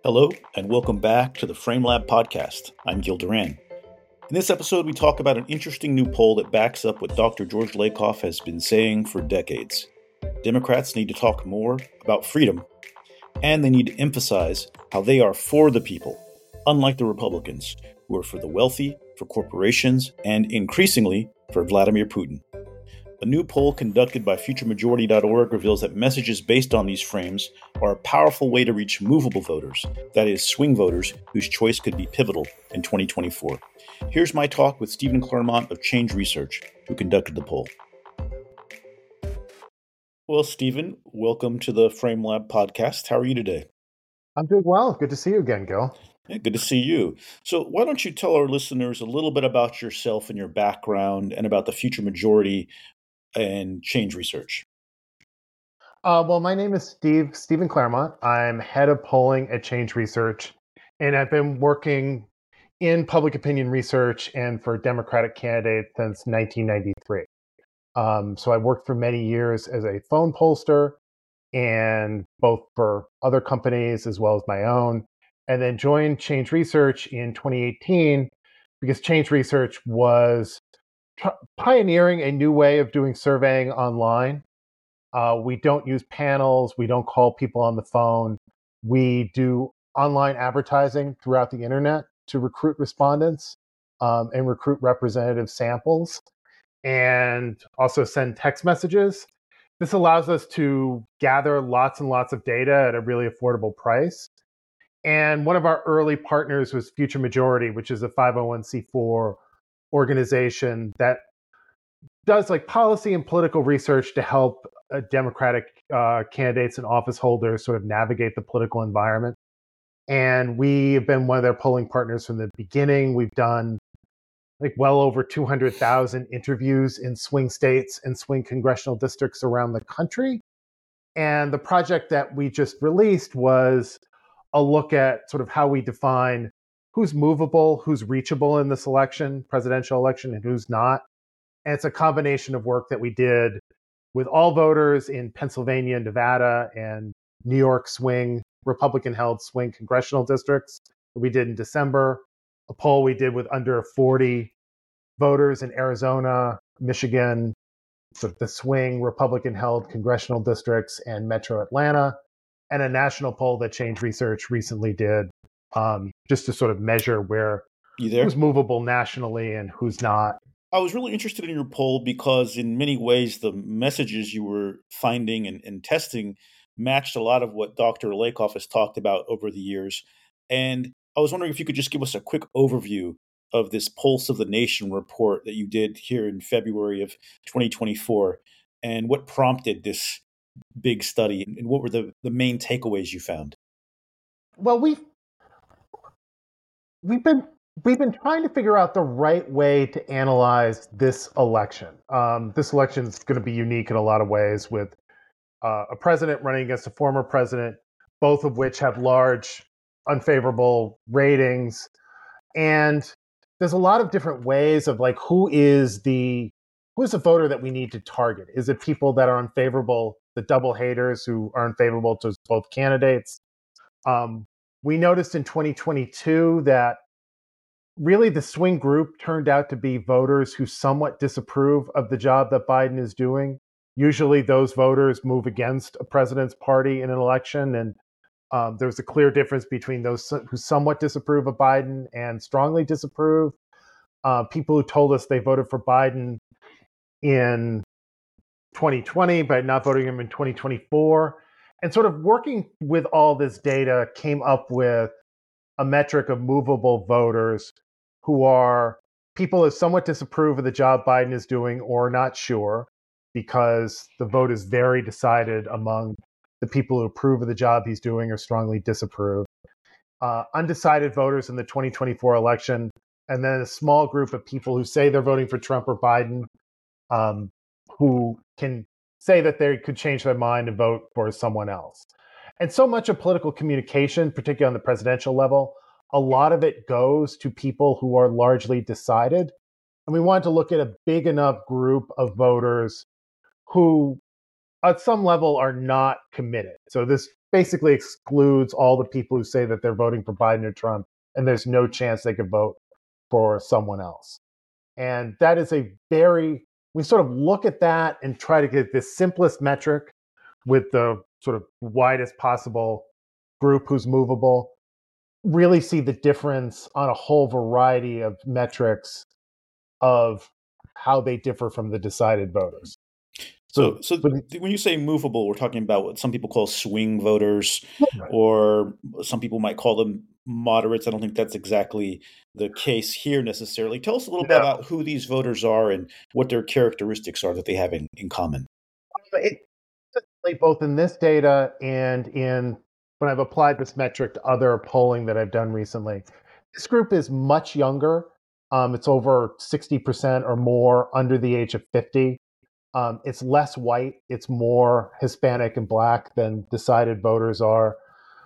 Hello, and welcome back to the FrameLab podcast. I'm Gil Duran. In this episode, we talk about an interesting new poll that backs up what Dr. George Lakoff has been saying for decades. Democrats need to talk more about freedom, and they need to emphasize how they are for the people, unlike the Republicans, who are for the wealthy, for corporations, and increasingly for Vladimir Putin. A new poll conducted by FutureMajority.org reveals that messages based on these frames are a powerful way to reach movable voters, that is, swing voters whose choice could be pivotal in 2024. Here's my talk with Stephen Claremont of Change Research, who conducted the poll. Well, Stephen, welcome to the FrameLab podcast. How are you today? I'm doing well. Good to see you again, Gil. Yeah, good to see you. So why don't you tell our listeners a little bit about yourself and your background and about the Future Majority and Change Research? Well, my name is Stephen Claremont. I'm head of polling at Change Research, and I've been working in public opinion research and for Democratic candidates since 1993. So I worked for many years as a phone pollster, and both for other companies as well as my own, and then joined Change Research in 2018 because Change Research was pioneering a new way of doing surveying online. We don't use panels. We don't call people on the phone. We do online advertising throughout the internet to recruit respondents and recruit representative samples, and also send text messages. This allows us to gather lots and lots of data at a really affordable price. And one of our early partners was Future Majority, which is a 501c4 organization that does like policy and political research to help Democratic candidates and office holders sort of navigate the political environment. And we have been one of their polling partners from the beginning. We've done like well over 200,000 interviews in swing states and swing congressional districts around the country. And the project that we just released was a look at sort of how we define who's movable, who's reachable in this election, presidential election, and who's not. And it's a combination of work that we did with all voters in Pennsylvania, Nevada, and New York swing, Republican-held swing congressional districts that we did in December, a poll we did with under 40 voters in Arizona, Michigan, sort of the swing Republican-held congressional districts, and Metro Atlanta, and a national poll that Change Research recently did just to sort of measure who's movable nationally and who's not. I was really interested in your poll because in many ways the messages you were finding and testing matched a lot of what Dr. Lakoff has talked about over the years. And I was wondering if you could just give us a quick overview of this Pulse of the Nation report that you did here in February of 2024 and what prompted this big study and what were the main takeaways you found? Well, we've been trying to figure out the right way to analyze this election. This election is going to be unique in a lot of ways, with a president running against a former president, both of which have large unfavorable ratings. And there's a lot of different ways of like who is the voter that we need to target? Is it people that are unfavorable, the double haters who are unfavorable to both candidates? We noticed in 2022 that really the swing group turned out to be voters who somewhat disapprove of the job that Biden is doing. Usually those voters move against a president's party in an election. And there's a clear difference between those who somewhat disapprove of Biden and strongly disapprove. People who told us they voted for Biden in 2020, but not voting him in 2024. And sort of working with all this data came up with a metric of movable voters who are people who somewhat disapprove of the job Biden is doing or not sure, because the vote is very decided among the people who approve of the job he's doing or strongly disapprove. Undecided voters in the 2024 election, and then a small group of people who say they're voting for Trump or Biden, who can say that they could change their mind and vote for someone else. And so much of political communication, particularly on the presidential level, a lot of it goes to people who are largely decided. And we wanted to look at a big enough group of voters who at some level are not committed. So this basically excludes all the people who say that they're voting for Biden or Trump, and there's no chance they could vote for someone else. And that is we sort of look at that and try to get the simplest metric with the sort of widest possible group who's movable, really see the difference on a whole variety of metrics of how they differ from the decided voters. So when you say movable, we're talking about what some people call swing voters, or some people might call them moderates. I don't think that's exactly the case here necessarily. Tell us a little bit about who these voters are and what their characteristics are that they have in common. Both in this data and in when I've applied this metric to other polling that I've done recently, this group is much younger. It's over 60% or more under the age of 50. It's less white. It's more Hispanic and Black than decided voters are.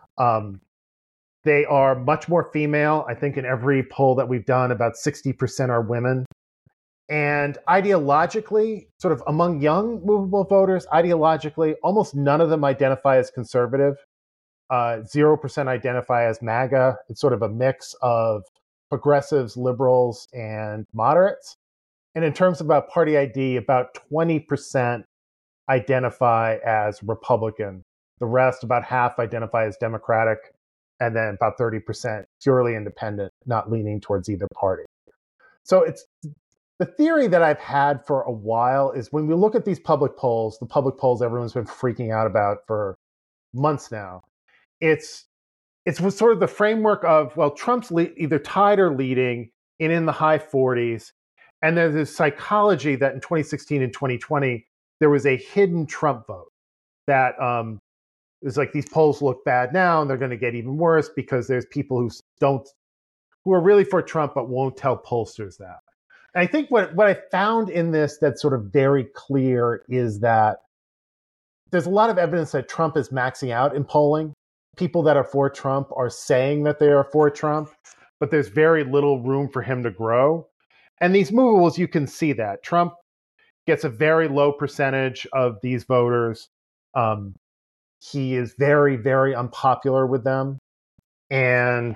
They are much more female. I think in every poll that we've done, about 60% are women. And ideologically, sort of among young movable voters, ideologically, almost none of them identify as conservative. 0% identify as MAGA. It's sort of a mix of progressives, liberals, and moderates. And in terms of about party ID, about 20% identify as Republican. The rest, about half, identify as Democratic, and then about 30% purely independent, not leaning towards either party. So it's the theory that I've had for a while is when we look at these public polls, the public polls everyone's been freaking out about for months now, it's sort of the framework of, well, Trump's either tied or leading and in the high 40s. And there's this psychology that in 2016 and 2020, there was a hidden Trump vote that is like these polls look bad now and they're going to get even worse because there's people who are really for Trump but won't tell pollsters that. And I think what I found in this that's sort of very clear is that there's a lot of evidence that Trump is maxing out in polling. People that are for Trump are saying that they are for Trump, but there's very little room for him to grow. And these movables, you can see that. Trump gets a very low percentage of these voters. He is very, very unpopular with them. And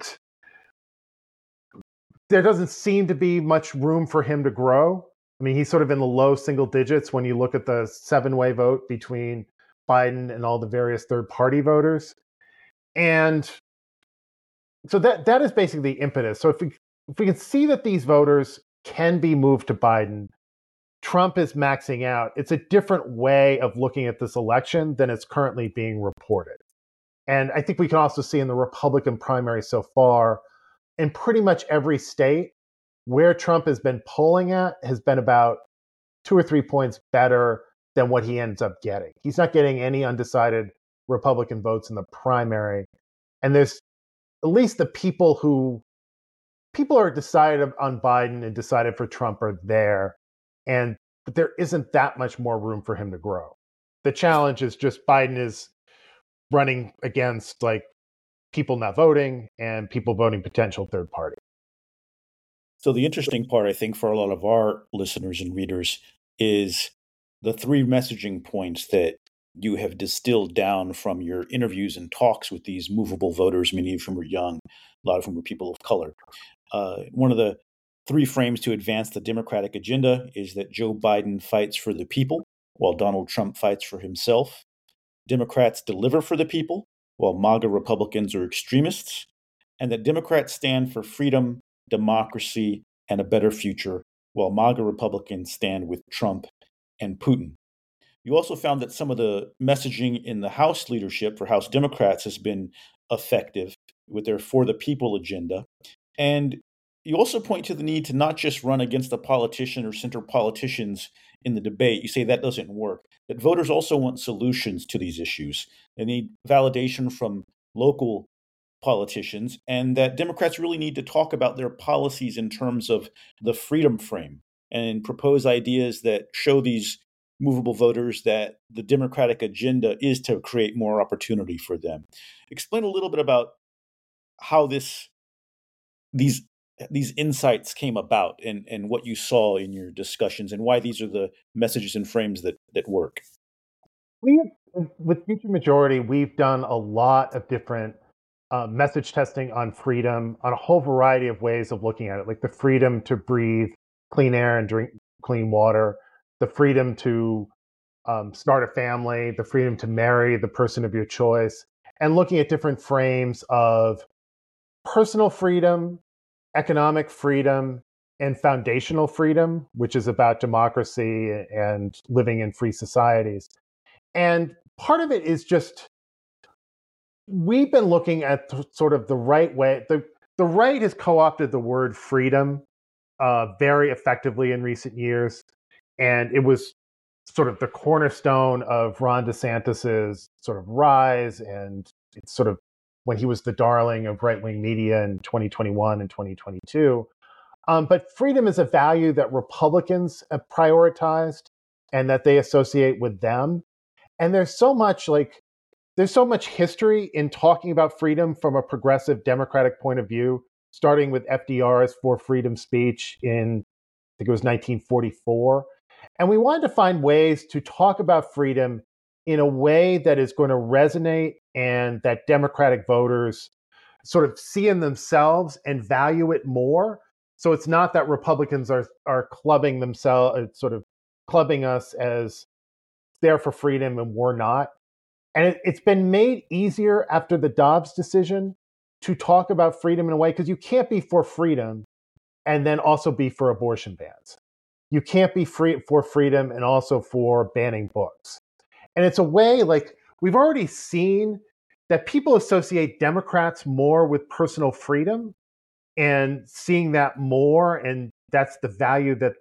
there doesn't seem to be much room for him to grow. I mean, he's sort of in the low single digits when you look at the 7-way vote between Biden and all the various third-party voters. And so that is basically the impetus. So if we can see that these voters can be moved to Biden, Trump is maxing out, it's a different way of looking at this election than it's currently being reported. And I think we can also see in the Republican primary so far, in pretty much every state, where Trump has been polling at has been about 2 or 3 points better than what he ends up getting. He's not getting any undecided Republican votes in the primary. And there's at least the people are decided on Biden and decided for Trump are there. But there isn't that much more room for him to grow. The challenge is just Biden is running against like people not voting and people voting potential third party. So the interesting part, I think, for a lot of our listeners and readers is the 3 messaging points that you have distilled down from your interviews and talks with these movable voters. Many of whom are young, a lot of whom are people of color. One of the 3 frames to advance the Democratic agenda is that Joe Biden fights for the people, while Donald Trump fights for himself. Democrats deliver for the people, while MAGA Republicans are extremists, and that Democrats stand for freedom, democracy, and a better future, while MAGA Republicans stand with Trump and Putin. You also found that some of the messaging in the House leadership for House Democrats has been effective with their For the People agenda. And you also point to the need to not just run against a politician or center politicians in the debate. You say that doesn't work, that voters also want solutions to these issues. They need validation from local politicians, and that Democrats really need to talk about their policies in terms of the freedom frame and propose ideas that show these movable voters that the Democratic agenda is to create more opportunity for them. Explain a little bit about how these insights came about and what you saw in your discussions and why these are the messages and frames that work. with Future Majority, we've done a lot of different message testing on freedom, on a whole variety of ways of looking at it, like the freedom to breathe clean air and drink clean water, the freedom to start a family, the freedom to marry the person of your choice, and looking at different frames of personal freedom, economic freedom, and foundational freedom, which is about democracy and living in free societies. And part of it is just we've been looking at sort of the right way. The right has co-opted the word freedom very effectively in recent years, and it was sort of the cornerstone of Ron DeSantis's sort of rise, and it's sort of when he was the darling of right-wing media in 2021 and 2022. But freedom is a value that Republicans have prioritized and that they associate with them. And there's so much history in talking about freedom from a progressive Democratic point of view, starting with FDR's For Freedom speech in, I think it was 1944. And we wanted to find ways to talk about freedom in a way that is going to resonate and that Democratic voters sort of see in themselves and value it more. So it's not that Republicans are clubbing themselves, sort of clubbing us as there for freedom and we're not. And it's been made easier after the Dobbs decision to talk about freedom in a way, because you can't be for freedom and then also be for abortion bans. You can't be free for freedom and also for banning books. And it's a way, like, we've already seen that people associate Democrats more with personal freedom and seeing that more. And that's the value that,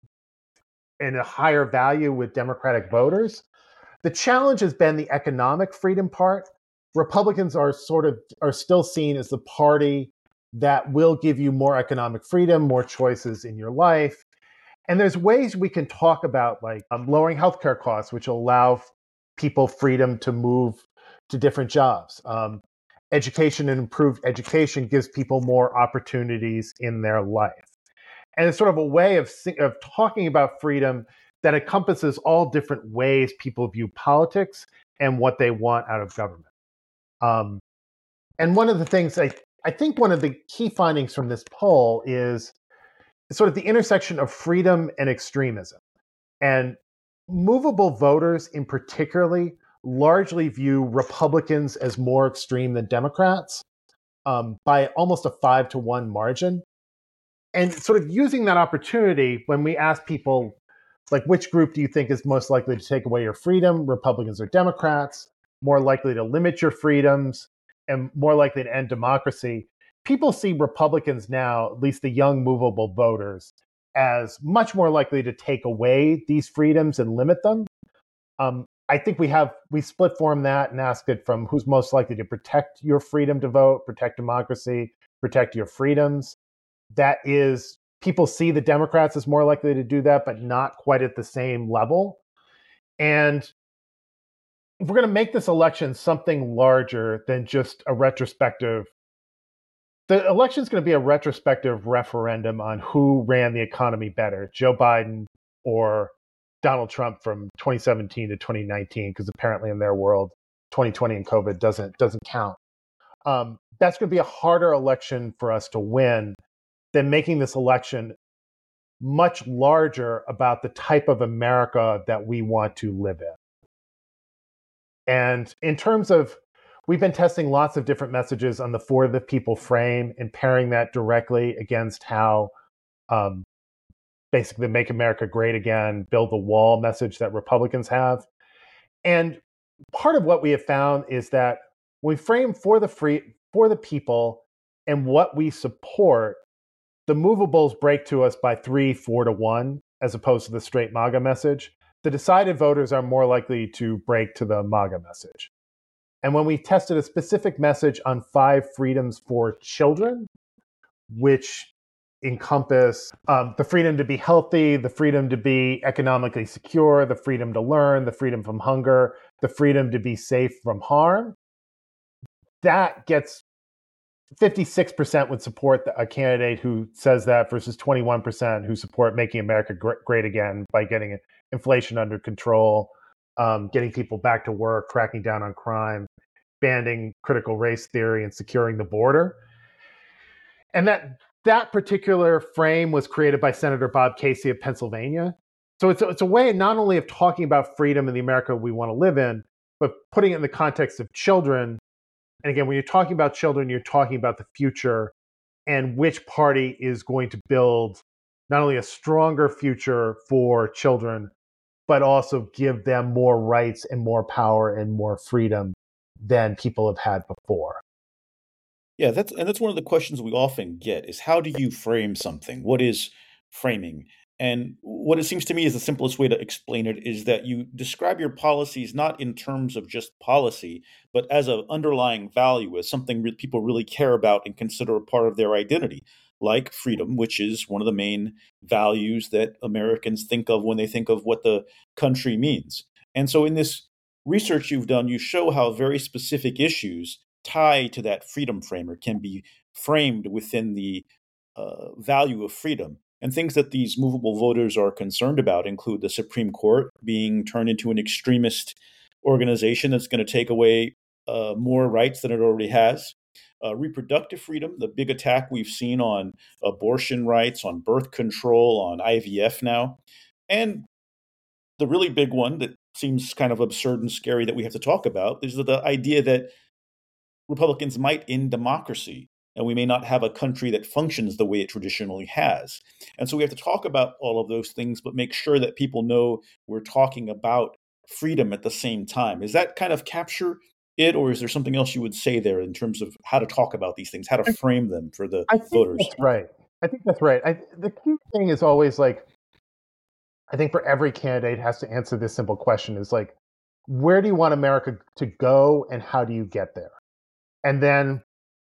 and a higher value with Democratic voters. The challenge has been the economic freedom part. Republicans are still seen as the party that will give you more economic freedom, more choices in your life. And there's ways we can talk about, like lowering healthcare costs, which will allow people freedom to move to different jobs. Education and improved education gives people more opportunities in their life. And it's sort of a way of talking about freedom that encompasses all different ways people view politics and what they want out of government. And one of the things I think one of the key findings from this poll is sort of the intersection of freedom and extremism. And movable voters in particularly largely view Republicans as more extreme than Democrats by almost a 5-1 margin. And sort of using that opportunity when we ask people, like, which group do you think is most likely to take away your freedom, Republicans or Democrats, more likely to limit your freedoms, and more likely to end democracy? People see Republicans now, at least the young movable voters, as much more likely to take away these freedoms and limit them. I think we split form that and asked it from who's most likely to protect your freedom to vote, protect democracy, protect your freedoms. That is, people see the Democrats as more likely to do that, but not quite at the same level. And if we're going to make this election something larger than just a retrospective, the election is going to be a retrospective referendum on who ran the economy better, Joe Biden or Donald Trump from 2017 to 2019, because apparently in their world, 2020 and COVID doesn't count. That's going to be a harder election for us to win than making this election much larger about the type of America that we want to live in. And in terms of, we've been testing lots of different messages on the For the People frame and pairing that directly against how basically Make America Great Again, Build the Wall message that Republicans have. And part of what we have found is that when we frame For the People and what we support, the movables break to us by 3-4-1, as opposed to the straight MAGA message. The decided voters are more likely to break to the MAGA message. And when we tested a specific message on 5 freedoms for children, which encompass the freedom to be healthy, the freedom to be economically secure, the freedom to learn, the freedom from hunger, the freedom to be safe from harm, that gets 56% would support a candidate who says that versus 21% who support making America great again by getting inflation under control, getting people back to work, cracking down on crime, banning critical race theory, and securing the border. And that particular frame was created by Senator Bob Casey of Pennsylvania. So it's a way not only of talking about freedom in the America we want to live in, but putting it in the context of children. And again, when you're talking about children, you're talking about the future and which party is going to build not only a stronger future for children, but also give them more rights and more power and more freedom than people have had before. Yeah, that's one of the questions we often get is how do you frame something? What is framing? And what it seems to me is the simplest way to explain it is that you describe your policies not in terms of just policy, but as an underlying value, as something people really care about and consider a part of their identity, like freedom, which is one of the main values that Americans think of when they think of what the country means. And so in this research you've done, you show how very specific issues tie to that freedom framework can be framed within the value of freedom. And things that these movable voters are concerned about include the Supreme Court being turned into an extremist organization that's going to take away more rights than it already has. Reproductive freedom, the big attack we've seen on abortion rights, on birth control, on IVF now. And the really big one that seems kind of absurd and scary that we have to talk about is the idea that Republicans might end democracy, and we may not have a country that functions the way it traditionally has. And so we have to talk about all of those things, but make sure that people know we're talking about freedom at the same time. Is that kind of capture it, or is there something else you would say there in terms of how to talk about these things, how to frame them for the I think voters? that's right. I think that's right. The key thing is always like, I think for every candidate has to answer this simple question is like, where do you want America to go and how do you get there? And then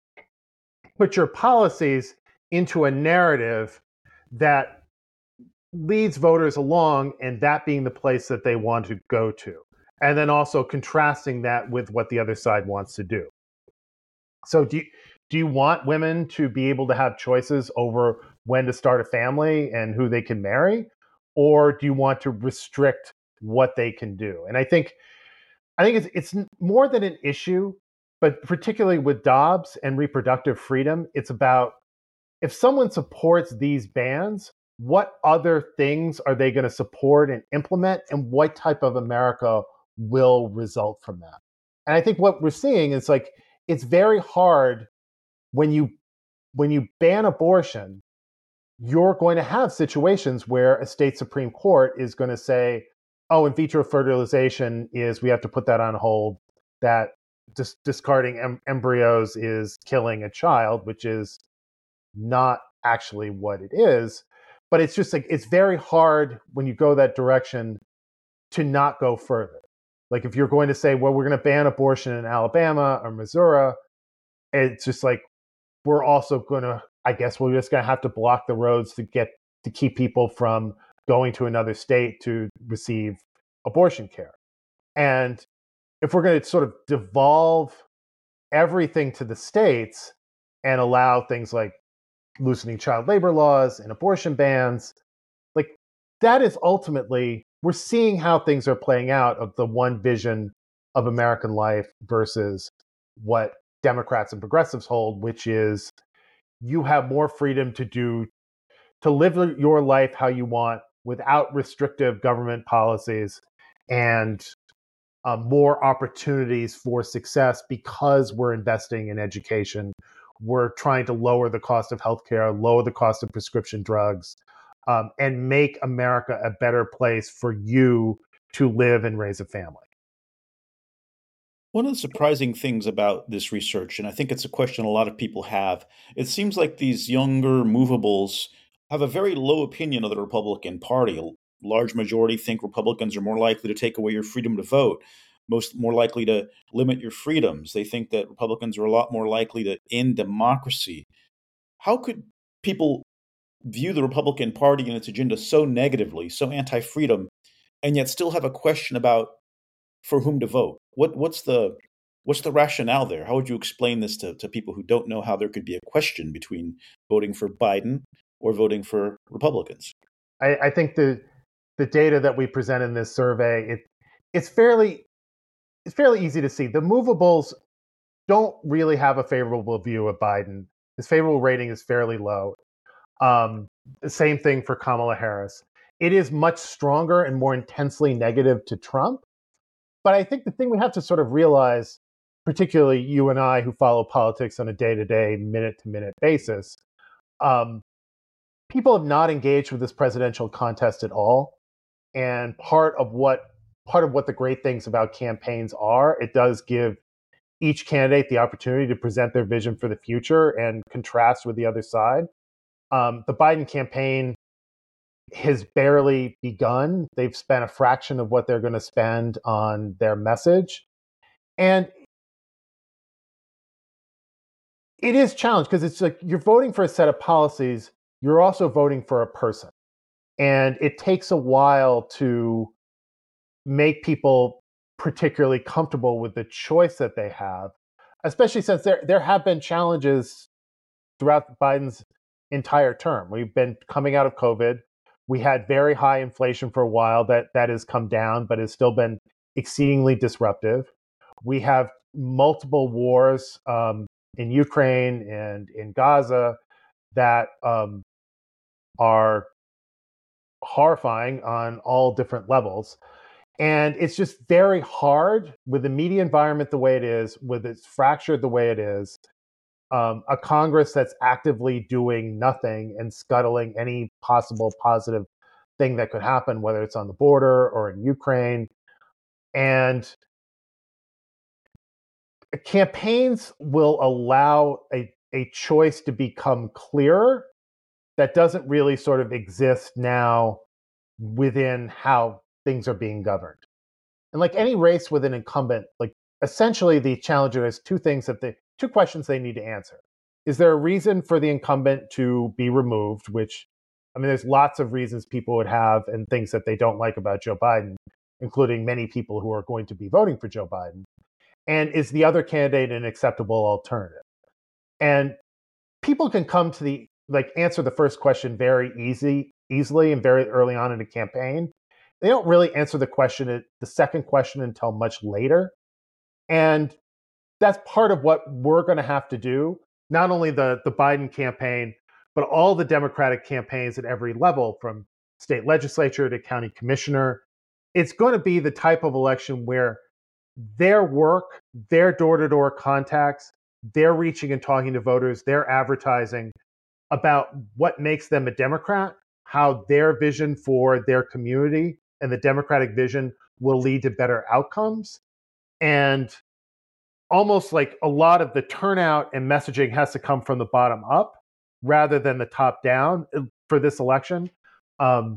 put your policies into a narrative that leads voters along and that being the place that they want to go to. And then also contrasting that with what the other side wants to do. So do you want women to be able to have choices over when to start a family and who they can marry? Or do you want to restrict what they can do? And I think it's more than an issue, but particularly with Dobbs and reproductive freedom, it's about if someone supports these bans, what other things are they going to support and implement, and what type of America will result from that? And I think what we're seeing is like it's very hard when you ban abortion, you're going to have situations where a state Supreme Court is going to say, oh, in vitro fertilization is we have to put that on hold, that discarding embryos is killing a child, which is not actually what it is. But it's just like, it's very hard when you go that direction to not go further. Like if you're going to say, well, we're going to ban abortion in Alabama or Missouri, it's just like, we're also going to, I guess we're just going to have to block the roads to keep people from going to another state to receive abortion care. And if we're going to sort of devolve everything to the states and allow things like loosening child labor laws and abortion bans, like that is ultimately, we're seeing how things are playing out of the one vision of American life versus what Democrats and progressives hold, which is you have more freedom to live your life how you want without restrictive government policies and more opportunities for success because we're investing in education. We're trying to lower the cost of healthcare, lower the cost of prescription drugs, and make America a better place for you to live and raise a family. One of the surprising things about this research, and I think it's a question a lot of people have, it seems like these younger movables have a very low opinion of the Republican Party. A large majority think Republicans are more likely to take away your freedom to vote, most more likely to limit your freedoms. They think that Republicans are a lot more likely to end democracy. How could people view the Republican Party and its agenda so negatively, so anti-freedom, and yet still have a question about for whom to vote? What's the rationale there? How would you explain this to people who don't know how there could be a question between voting for Biden or voting for Republicans? I think the data that we present in this survey, it's fairly easy to see. The movables don't really have a favorable view of Biden. His favorable rating is fairly low. The same thing for Kamala Harris. It is much stronger and more intensely negative to Trump. But I think the thing we have to sort of realize, particularly you and I who follow politics on a day-to-day, minute-to-minute basis, people have not engaged with this presidential contest at all. And part of what the great things about campaigns are, it does give each candidate the opportunity to present their vision for the future and contrast with the other side. The Biden campaign has barely begun. They've spent a fraction of what they're going to spend on their message. And it is challenged because it's like you're voting for a set of policies, you're also voting for a person. And it takes a while to make people particularly comfortable with the choice that they have, especially since there have been challenges throughout Biden's entire term. We've been coming out of COVID. We had very high inflation for a while that has come down, but has still been exceedingly disruptive. We have multiple wars in Ukraine and in Gaza that are horrifying on all different levels. And it's just very hard with the media environment the way it is, with it's fractured the way it is, a Congress that's actively doing nothing and scuttling any possible positive thing that could happen, whether it's on the border or in Ukraine. And campaigns will allow a choice to become clearer that doesn't really sort of exist now within how things are being governed. And like any race with an incumbent, like essentially the challenger has two questions they need to answer. Is there a reason for the incumbent to be removed? Which, I mean, there's lots of reasons people would have and things that they don't like about Joe Biden, including many people who are going to be voting for Joe Biden. And is the other candidate an acceptable alternative? And people can come to answer the first question very easily and very early on in a campaign. They don't really answer the second question until much later. And that's part of what we're going to have to do. Not only the Biden campaign, but all the Democratic campaigns at every level, from state legislature to county commissioner. It's going to be the type of election where their work, their door-to-door contacts, they're reaching and talking to voters, they're advertising about what makes them a Democrat, how their vision for their community and the Democratic vision will lead to better outcomes. And almost like a lot of the turnout and messaging has to come from the bottom up rather than the top down for this election. And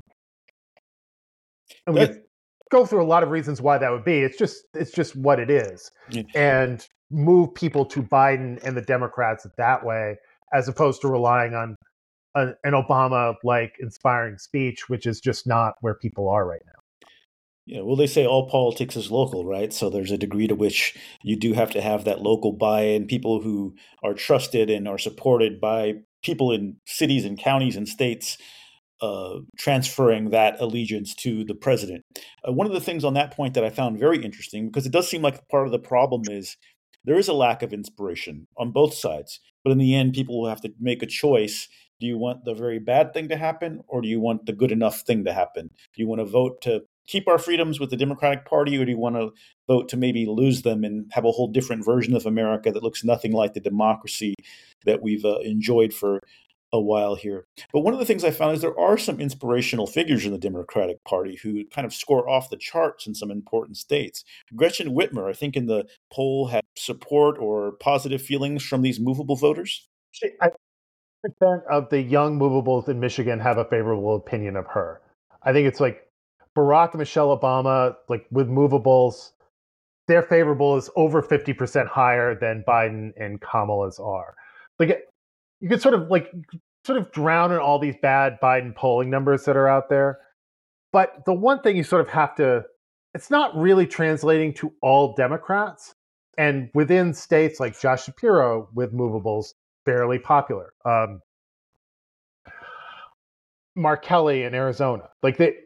we could go through a lot of reasons why that would be. It's just what it is. Yeah. And move people to Biden and the Democrats that way, as opposed to relying on an Obama-like inspiring speech, which is just not where people are right now. Yeah, well, they say all politics is local, right? So there's a degree to which you do have to have that local buy-in, people who are trusted and are supported by people in cities and counties and states transferring that allegiance to the president. One of the things on that point that I found very interesting, because it does seem like part of the problem is there is a lack of inspiration on both sides. But in the end, people will have to make a choice. Do you want the very bad thing to happen, or do you want the good enough thing to happen? Do you want to vote to keep our freedoms with the Democratic Party, or do you want to vote to maybe lose them and have a whole different version of America that looks nothing like the democracy that we've enjoyed for a while here? But one of the things I found is there are some inspirational figures in the Democratic Party who kind of score off the charts in some important states. Gretchen Whitmer, I think in the poll, had support or positive feelings from these movable voters. 5% of the young movables in Michigan have a favorable opinion of her. I think it's like Barack and Michelle Obama, like with movables, their favorable is over 50% higher than Biden and Kamala's are. Like you could sort of drown in all these bad Biden polling numbers that are out there. But the one thing you sort of have to, it's not really translating to all Democrats. And within states like Josh Shapiro with movables, fairly popular. Mark Kelly in Arizona,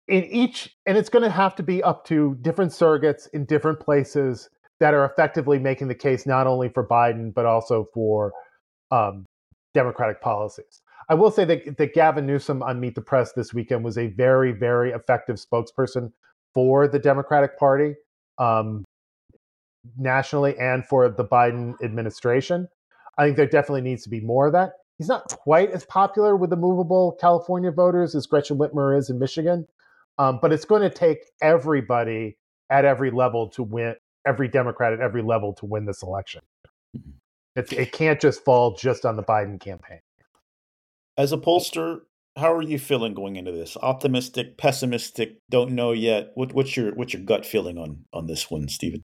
in each, and it's going to have to be up to different surrogates in different places that are effectively making the case not only for Biden but also for um, Democratic policies. I will say that Gavin Newsom on Meet the Press this weekend was a very, very effective spokesperson for the Democratic Party um, nationally and for the Biden administration. I think there definitely needs to be more of that. He's not quite as popular with the movable California voters as Gretchen Whitmer is in Michigan, but it's going to take everybody at every level to win, every Democrat at every level to win this election. It can't just fall just on the Biden campaign. As a pollster, how are you feeling going into this? Optimistic, pessimistic, don't know yet. What's your gut feeling on this one, Stephen?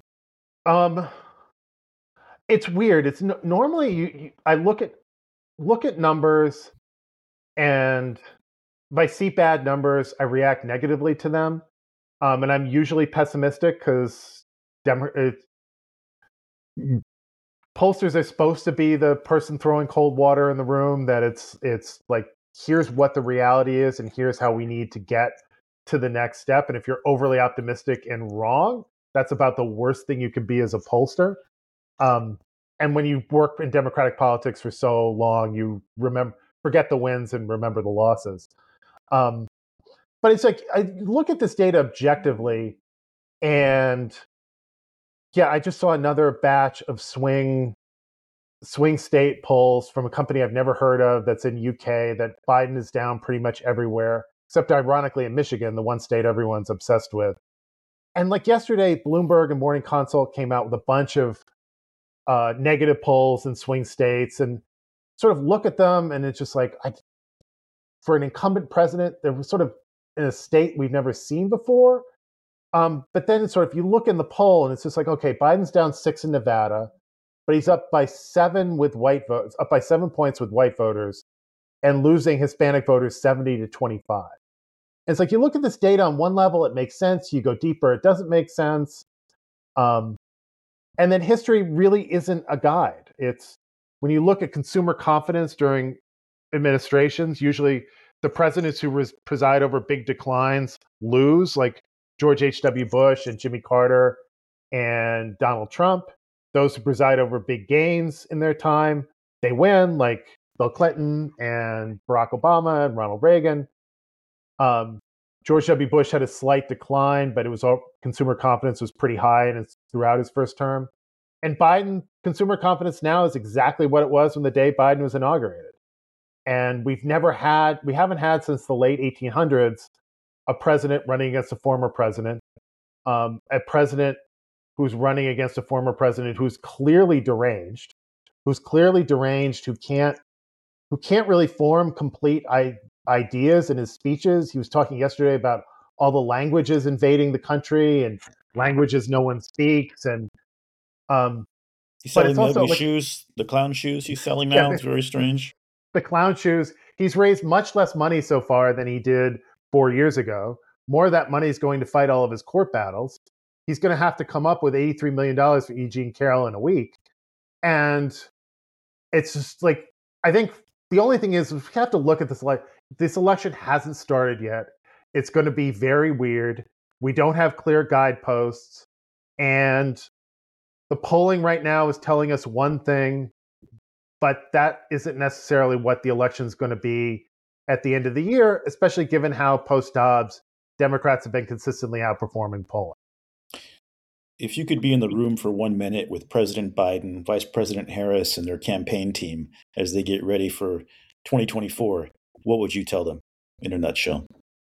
It's weird. It's normally I look at numbers, and if I see bad numbers, I react negatively to them. And I'm usually pessimistic because pollsters are supposed to be the person throwing cold water in the room. That it's like, here's what the reality is, and here's how we need to get to the next step. And if you're overly optimistic and wrong, that's about the worst thing you can be as a pollster. And when you work in Democratic politics for so long, you forget the wins and remember the losses. But it's like, I look at this data objectively, and yeah, I just saw another batch of swing state polls from a company I've never heard of that's in UK that Biden is down pretty much everywhere, except ironically in Michigan, the one state everyone's obsessed with. And like yesterday, Bloomberg and Morning Consult came out with a bunch of negative polls in swing states, and sort of look at them, and it's just like, for an incumbent president, they're sort of in a state we've never seen before. But then it's sort of, you look in the poll, and it's just like, okay, Biden's down 6 in Nevada, but he's up by 7 with white votes, up by 7 points with white voters, and losing Hispanic voters 70-25. And it's like, you look at this data on one level, it makes sense. You go deeper, it doesn't make sense. And then history really isn't a guide. It's, when you look at consumer confidence during administrations, usually the presidents who preside over big declines lose, like George H.W. Bush and Jimmy Carter and Donald Trump. Those who preside over big gains in their time, they win, like Bill Clinton and Barack Obama and Ronald Reagan. George W. Bush had a slight decline, but it was all, consumer confidence was pretty high, and it's throughout his first term. And Biden, consumer confidence now is exactly what it was when the day Biden was inaugurated. And we haven't had since the late 1800s a president running against a former president, a president who's running against a former president who's clearly deranged, who can't really form complete ideas in his speeches. He was talking yesterday about all the languages invading the country and languages no one speaks. And he's selling the ugly shoes, the clown shoes he's selling now. Yeah, it's very strange. The clown shoes. He's raised much less money so far than he did 4 years ago. More of that money is going to fight all of his court battles. He's going to have to come up with $83 million for E. Jean Carroll in a week. And it's just like, I think the only thing is, we have to look at this. Like, this election hasn't started yet. It's going to be very weird. We don't have clear guideposts. And the polling right now is telling us one thing, but that isn't necessarily what the election is going to be at the end of the year, especially given how post-Dobbs, Democrats have been consistently outperforming polling. If you could be in the room for 1 minute with President Biden, Vice President Harris, and their campaign team as they get ready for 2024, what would you tell them in a nutshell?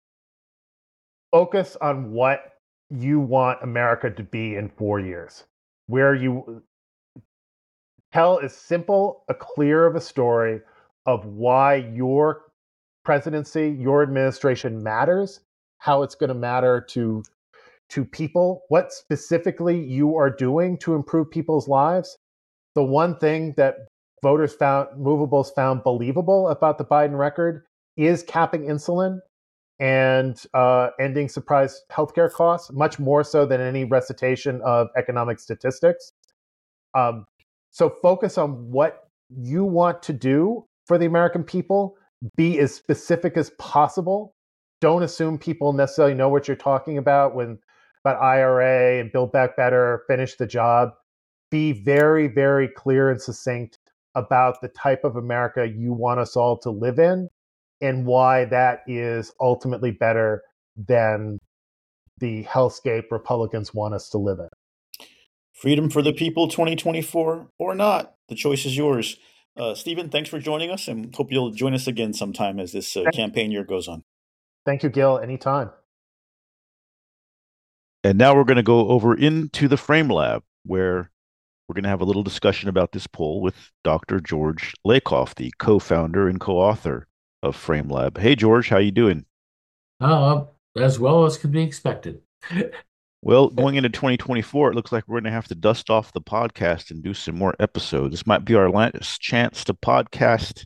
Focus on what you want America to be in 4 years. Where you tell as simple, clear of a story of why your presidency, your administration matters, how it's going to matter to people, what specifically you are doing to improve people's lives. The one thing that movables found believable about the Biden record is capping insulin and ending surprise healthcare costs, much more so than any recitation of economic statistics. So focus on what you want to do for the American people, be as specific as possible, don't assume people necessarily know what you're talking about when about IRA and Build Back Better, finish the job. Be very, very clear and succinct about the type of America you want us all to live in and why that is ultimately better than the hellscape Republicans want us to live in. Freedom for the people 2024 or not. The choice is yours. Stephen, thanks for joining us, and hope you'll join us again sometime as this campaign year goes on. Thank you, Gil. Anytime. And now we're going to go over into the Frame Lab, where we're going to have a little discussion about this poll with Dr. George Lakoff, the co-founder and co-author of Frame Lab. Hey, George, how you doing? As well as could be expected. Well, going into 2024, it looks like we're going to have to dust off the podcast and do some more episodes. This might be our last chance to podcast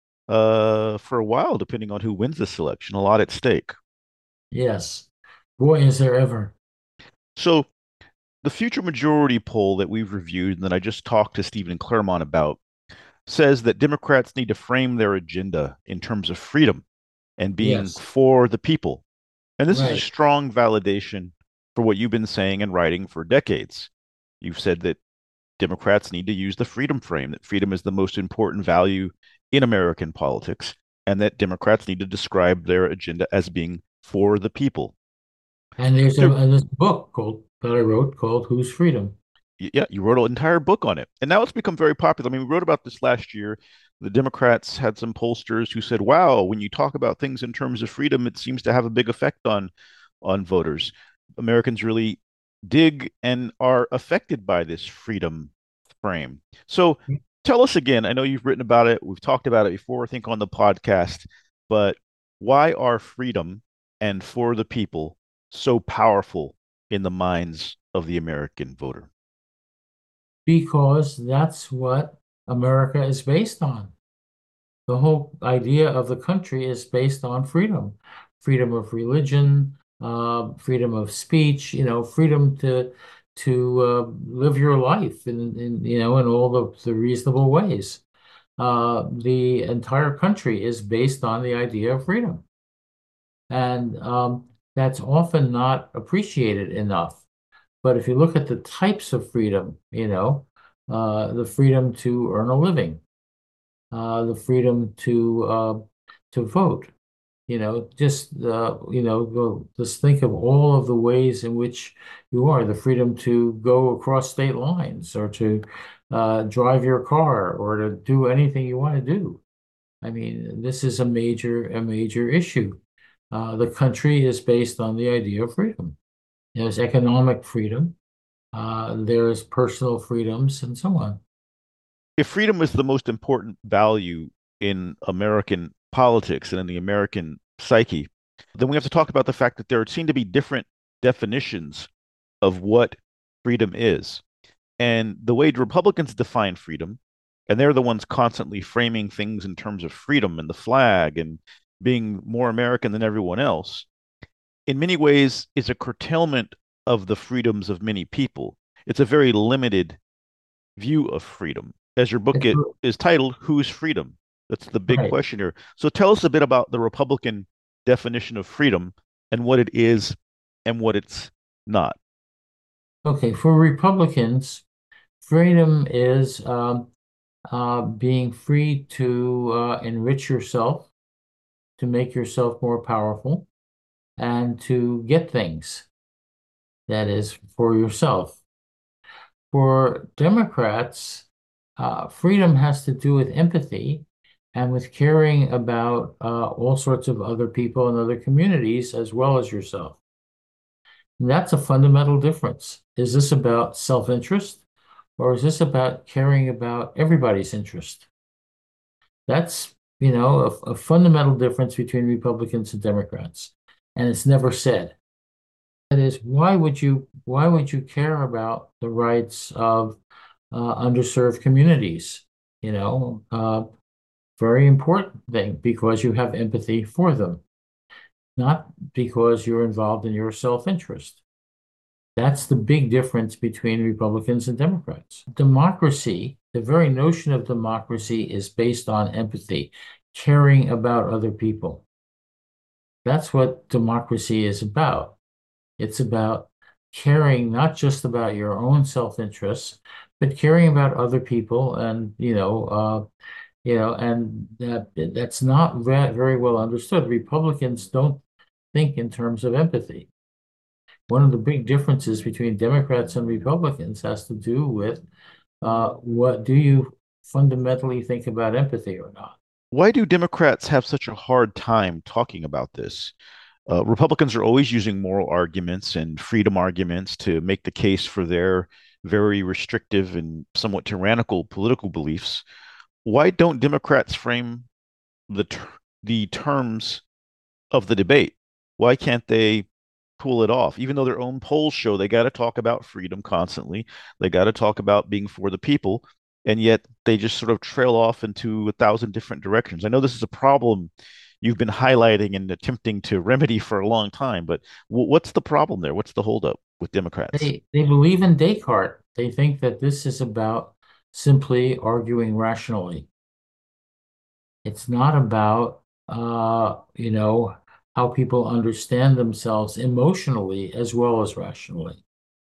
for a while, depending on who wins this election. A lot at stake. Yes. Boy, is there ever. So the Future Majority poll that we've reviewed and that I just talked to Stephen Claremont about says that Democrats need to frame their agenda in terms of freedom and being for the people. And this is a strong validation for what you've been saying and writing for decades. You've said that Democrats need to use the freedom frame, that freedom is the most important value in American politics, and that Democrats need to describe their agenda as being for the people. And there's a book that I wrote called Whose Freedom? Yeah, you wrote an entire book on it. And now it's become very popular. I mean, we wrote about this last year. The Democrats had some pollsters who said, wow, when you talk about things in terms of freedom, it seems to have a big effect on voters. Americans really dig and are affected by this freedom frame. So tell us again, I know you've written about it, we've talked about it before, I think on the podcast, but why are freedom and for the people so powerful in the minds of the American voter? Because that's what America is based on. The whole idea of the country is based on freedom, freedom of religion, freedom of speech, freedom to live your life in all the reasonable ways. The entire country is based on the idea of freedom, and that's often not appreciated enough. But if you look at the types of freedom, the freedom to earn a living, the freedom to vote, just think of all of the ways in which you are, the freedom to go across state lines or to drive your car or to do anything you want to do. I mean, this is a major issue. The country is based on the idea of freedom. There's economic freedom, there's personal freedoms, and so on. If freedom is the most important value in American politics and in the American psyche, then we have to talk about the fact that there seem to be different definitions of what freedom is. And the way Republicans define freedom, and they're the ones constantly framing things in terms of freedom and the flag and being more American than everyone else, in many ways is a curtailment of the freedoms of many people. It's a very limited view of freedom. As your book is titled, Whose Freedom? That's the big question here. So tell us a bit about the Republican definition of freedom and what it is and what it's not. Okay, for Republicans, freedom is being free to enrich yourself, to make yourself more powerful, and to get things. That is, for yourself. For Democrats, freedom has to do with empathy and with caring about all sorts of other people and other communities as well as yourself. And that's a fundamental difference. Is this about self-interest, or is this about caring about everybody's interest? That's, a fundamental difference between Republicans and Democrats, and it's never said. That is, why would you care about the rights of underserved communities? Very important thing, because you have empathy for them, not because you're involved in your self-interest. That's the big difference between Republicans and Democrats. Democracy, the very notion of democracy, is based on empathy, caring about other people. That's what democracy is about. It's about caring not just about your own self-interest, but caring about other people, and and that's not very well understood. Republicans don't think in terms of empathy. One of the big differences between Democrats and Republicans has to do with what do you fundamentally think about empathy or not? Why do Democrats have such a hard time talking about this? Republicans are always using moral arguments and freedom arguments to make the case for their very restrictive and somewhat tyrannical political beliefs. Why don't Democrats frame the the terms of the debate? Why can't they pull it off? Even though their own polls show they got to talk about freedom constantly, they got to talk about being for the people, and yet they just sort of trail off into a thousand different directions. I know this is a problem you've been highlighting and attempting to remedy for a long time, but what's the problem there? What's the holdup with Democrats? They believe in Descartes. They think that this is about simply arguing rationally. It's not about how people understand themselves emotionally as well as rationally.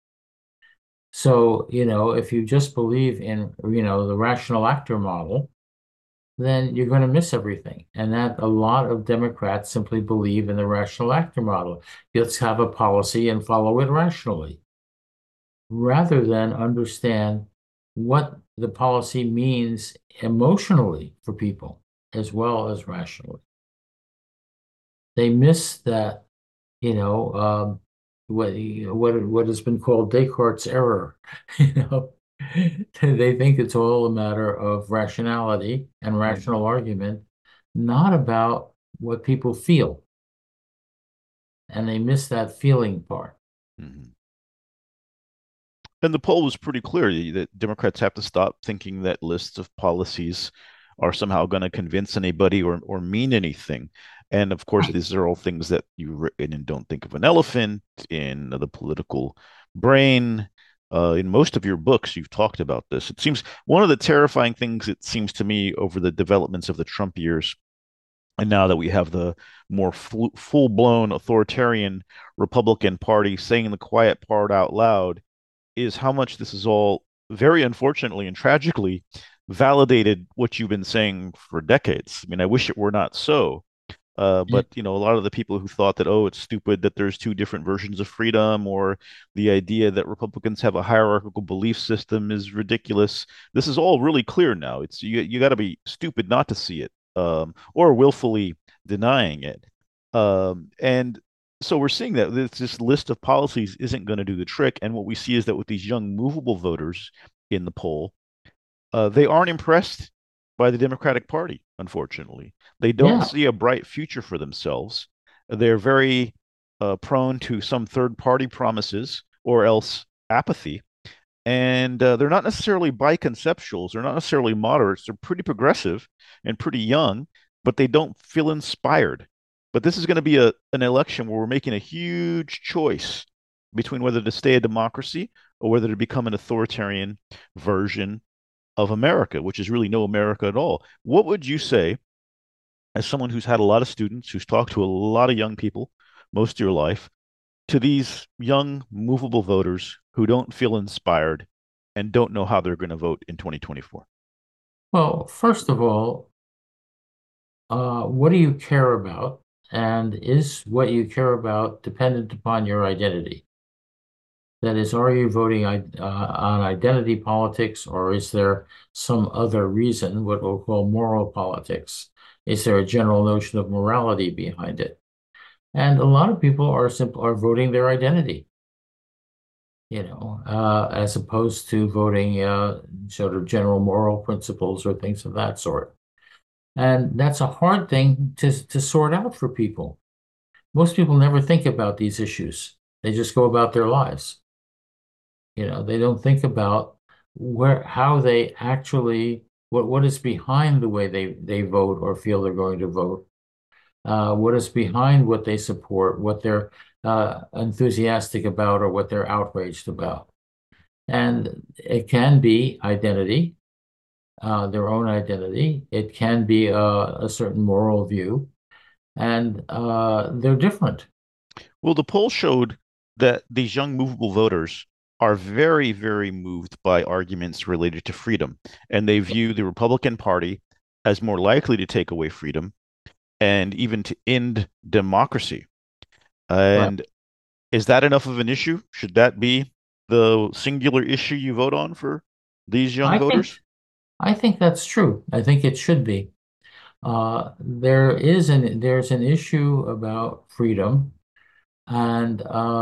So, if you just believe in, the rational actor model, then you're going to miss everything. And that a lot of Democrats simply believe in the rational actor model. Let's have a policy and follow it rationally, rather than understand what the policy means emotionally for people as well as rationally. They miss that, you know, what has been called Descartes' error. You know, they think it's all a matter of rationality and rational argument, not about what people feel, and they miss that feeling part. Mm-hmm. And the poll was pretty clear that Democrats have to stop thinking that lists of policies are somehow going to convince anybody or mean anything. And of course, Right. these are all things that you written and don't think of an elephant in the political brain. In most of your books, you've talked about this. It seems one of the terrifying things, it seems to me, over the developments of the Trump years, and now that we have the more full-blown authoritarian Republican Party saying the quiet part out loud, is how much this is all very unfortunately and tragically validated what you've been saying for decades. I mean, I wish it were not so. But a lot of the people who thought that, oh, it's stupid that there's two different versions of freedom, or the idea that Republicans have a hierarchical belief system is ridiculous. This is all really clear now. It's you got to be stupid not to see it, or willfully denying it. And so we're seeing that this list of policies isn't going to do the trick. And what we see is that with these young movable voters in the poll, they aren't impressed by the Democratic Party, unfortunately. They don't Yeah. see a bright future for themselves. They're very prone to some third party promises or else apathy. And they're not necessarily biconceptuals. They're not necessarily moderates. They're pretty progressive and pretty young, but they don't feel inspired. But this is going to be an election where we're making a huge choice between whether to stay a democracy or whether to become an authoritarian version of America, which is really no America at all. What would you say, as someone who's had a lot of students, who's talked to a lot of young people most of your life, to these young, movable voters who don't feel inspired and don't know how they're going to vote in 2024? Well, first of all, what do you care about? And is what you care about dependent upon your identity? That is, are you voting on identity politics, or is there some other reason, what we'll call moral politics? Is there a general notion of morality behind it? And a lot of people are voting their identity, as opposed to voting sort of general moral principles or things of that sort. And that's a hard thing to sort out for people. Most people never think about these issues. They just go about their lives. They don't think about how they actually, what is behind the way they vote or feel they're going to vote, what is behind what they support, what they're enthusiastic about, or what they're outraged about. And it can be identity, their own identity. It can be a certain moral view. and they're different. Well, the poll showed that these young movable voters are very, very moved by arguments related to freedom, and they view the Republican Party as more likely to take away freedom and even to end democracy. Right. And is that enough of an issue? Should that be the singular issue you vote on for these young I think voters? I think that's true. I think it should be. There's an issue about freedom, and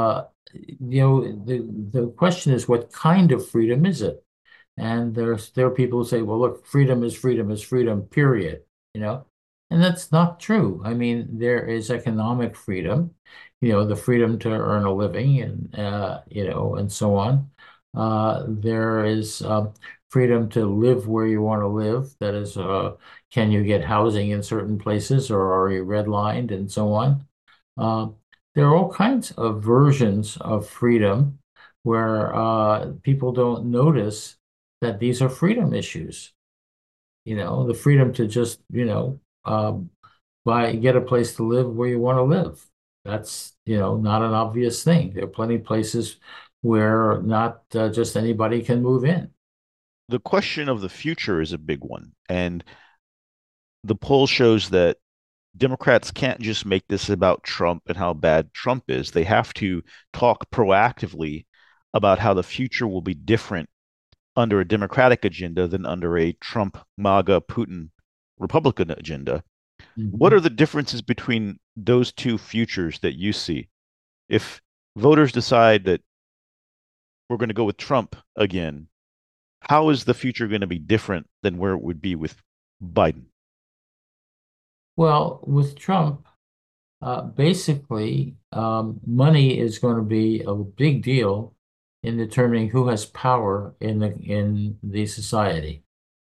the question is, what kind of freedom is it? And there are people who say, well, look, freedom is freedom is freedom, period. You know, and that's not true. I mean, there is economic freedom, the freedom to earn a living, and and so on. There is freedom to live where you want to live. That is, can you get housing in certain places, or are you redlined, and so on. Uh, there are all kinds of versions of freedom where people don't notice that these are freedom issues. The freedom to just, get a place to live where you want to live. That's, not an obvious thing. There are plenty of places where not just anybody can move in. The question of the future is a big one. And the poll shows that Democrats can't just make this about Trump and how bad Trump is. They have to talk proactively about how the future will be different under a Democratic agenda than under a Trump, MAGA, Putin, Republican agenda. What Mhm. are the differences between those two futures that you see? If voters decide that we're going to go with Trump again, how is the future going to be different than where it would be with Biden? Well, with Trump, basically, money is going to be a big deal in determining who has power in the society.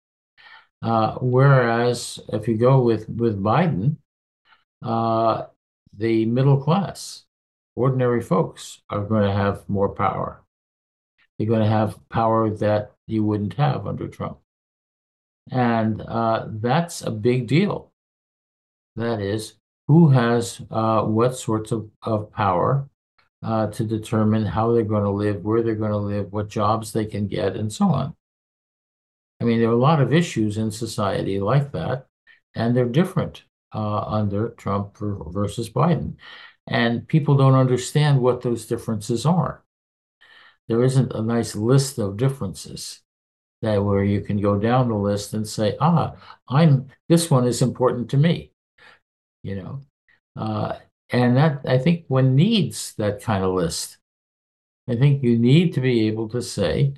Whereas if you go with Biden, uh, the middle class, ordinary folks are going to have more power. They're going to have power that you wouldn't have under Trump. And that's a big deal. That is, who has what sorts of power to determine how they're going to live, where they're going to live, what jobs they can get, and so on. I mean, there are a lot of issues in society like that, and they're different under Trump versus Biden. And people don't understand what those differences are. There isn't a nice list of differences that where you can go down the list and say, this one is important to me, you know. Uh, and that I think one needs that kind of list. I think you need to be able to say,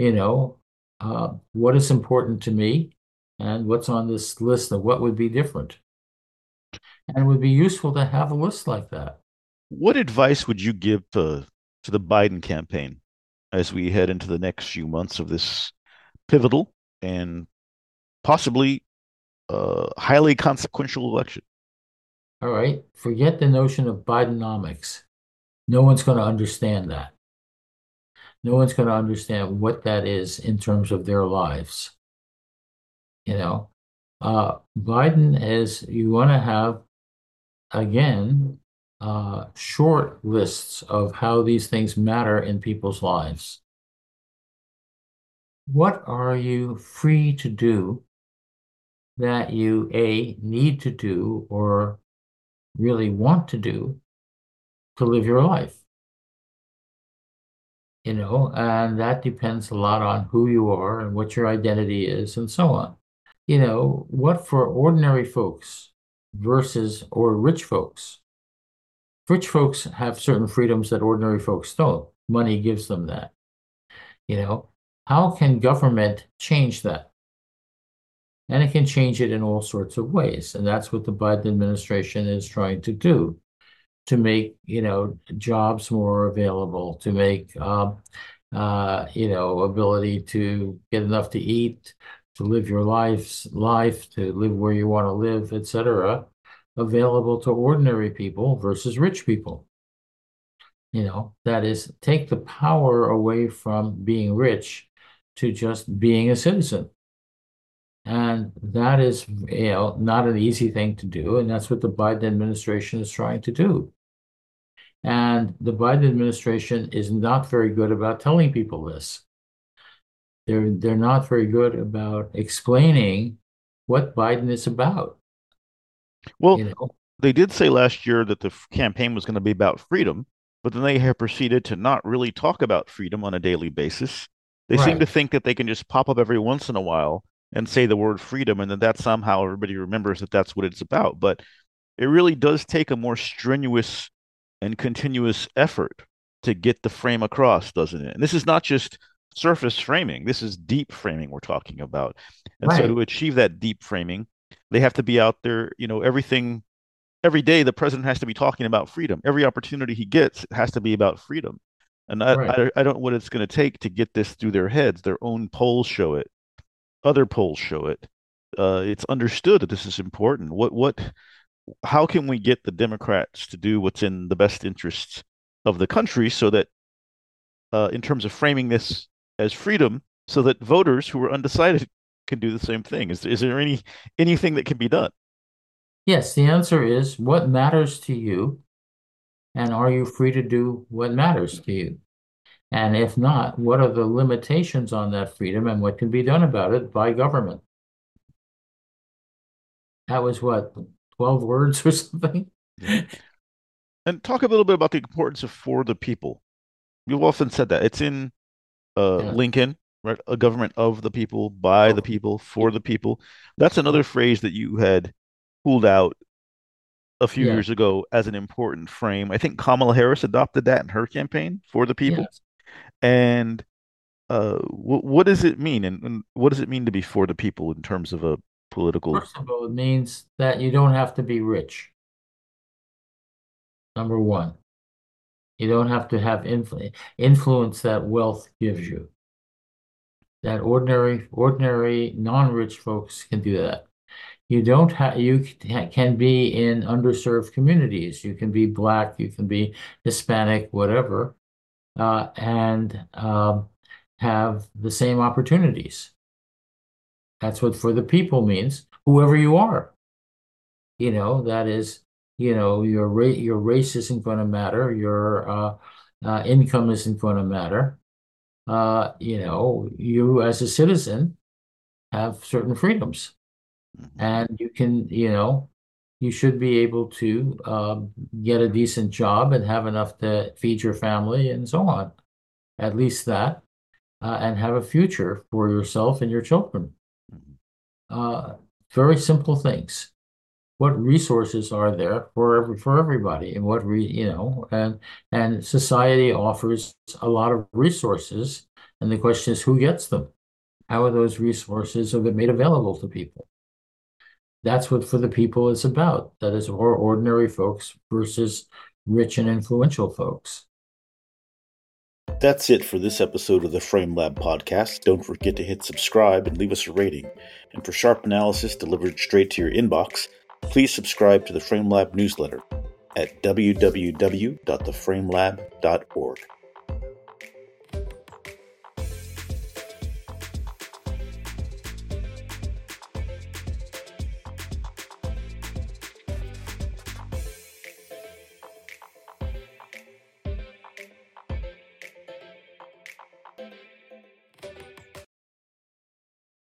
what is important to me and what's on this list of what would be different. And it would be useful to have a list like that. What advice would you give to the Biden campaign as we head into the next few months of this pivotal and possibly highly consequential election? All right. Forget the notion of Bidenomics. No one's going to understand that. No one's going to understand what that is in terms of their lives. You know, Biden is, you want to have, again, short lists of how these things matter in people's lives. What are you free to do that you, A, need to do or really want to do to live your life? And that depends a lot on who you are and what your identity is and so on. What for ordinary folks versus or rich folks. Rich folks have certain freedoms that ordinary folks don't. Money gives them that. You know, how can government change that? And it can change it in all sorts of ways. And that's what the Biden administration is trying to do to make, jobs more available, to make, ability to get enough to eat, to live your life, to live where you want to live, etc., available to ordinary people versus rich people. That is, take the power away from being rich to just being a citizen. And And that is, not an easy thing to do. And that's what the Biden administration is trying to do. And the Biden administration is not very good about telling people this. They're not very good about explaining what Biden is about. Well, they did say last year that the campaign was going to be about freedom, but then they have proceeded to not really talk about freedom on a daily basis. They seem to think that they can just pop up every once in a while and say the word freedom, and then that somehow everybody remembers that that's what it's about. But it really does take a more strenuous and continuous effort to get the frame across, doesn't it? And this is not just surface framing, this is deep framing we're talking about. And so to achieve that deep framing, they have to be out there, every day the president has to be talking about freedom. Every opportunity he gets has to be about freedom. And I don't know what it's going to take to get this through their heads. Their own polls show it. Other polls show it. It's understood that this is important. How can we get the Democrats to do what's in the best interests of the country so that, in terms of framing this as freedom, so that voters who are undecided can do the same thing? Is there anything that can be done? Yes, the answer is what matters to you, and are you free to do what matters to you? And if not, what are the limitations on that freedom and what can be done about it by government? That was what, 12 words or something? And talk a little bit about the importance of for the people. You've often said that. It's in Lincoln, right? A government of the people, by the people, for the people. That's another phrase that you had pulled out a few years ago as an important frame. I think Kamala Harris adopted that in her campaign, for the people. Yes. And what does it mean? And what does it mean to be for the people in terms of a political? First of all, it means that you don't have to be rich. Number one, you don't have to have influence that wealth gives you. That ordinary non-rich folks can do that. You don't have, you can be in underserved communities. You can be Black, you can be Hispanic, whatever, and have the same opportunities. That's what for the people means, whoever you are. That is, your race isn't going to matter. Your income isn't going to matter. You as a citizen have certain freedoms. And you can, you should be able to get a decent job and have enough to feed your family and so on. At least that, and have a future for yourself and your children. Very simple things. What resources are there for everybody, and and society offers a lot of resources, and the question is who gets them? How are those resources made available to people? That's what for the people is about. That is ordinary folks versus rich and influential folks. That's it for this episode of the Frame Lab podcast. Don't forget to hit subscribe and leave us a rating. And for sharp analysis delivered straight to your inbox, please subscribe to the Frame Lab newsletter at www.theframelab.org.